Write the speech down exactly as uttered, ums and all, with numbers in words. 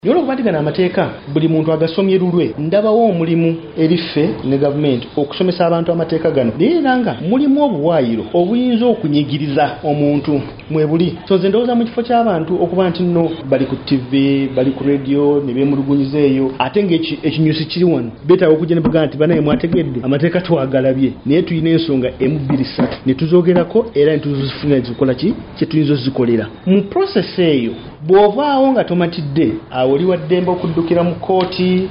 Nyolo kubatigana amateeka buli muntu agasomye lulwe ndabawo omulimu erife ne government okusomesa abantu amateeka gano biranga mulimu obuwaayiro obuyinza okunyigiriza omuntu mwebuli so nze ndowooza mu kifo ky'abantu okuba nti nno bali ku T V bali ku radio ne beemulugunyiza eyo ate ng'ekinyusi kiri wano beetaaga okujja ne bagamba nti banaye mwategedde amateeka twagalabye naye tulina ensonga emu bbiri ssatu ne tuzoogerako era ne tuzifuna zikola ki kye tuyinza ozikolera mu process eyo bw'ovaawo nga tomatidde awo oli wa ddembe okuddukira mu kkooti